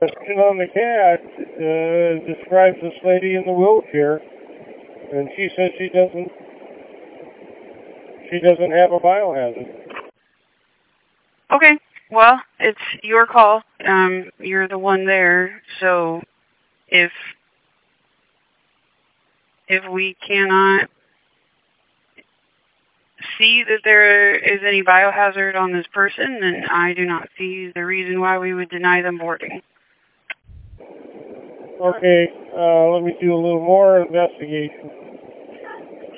description on the cat describes this lady in the wheelchair, and she says she doesn't have a biohazard. Okay, well, it's your call. You're the one there, so if we cannot see that there is any biohazard on this person, then I do not see the reason why we would deny them boarding. Okay, let me do a little more investigation.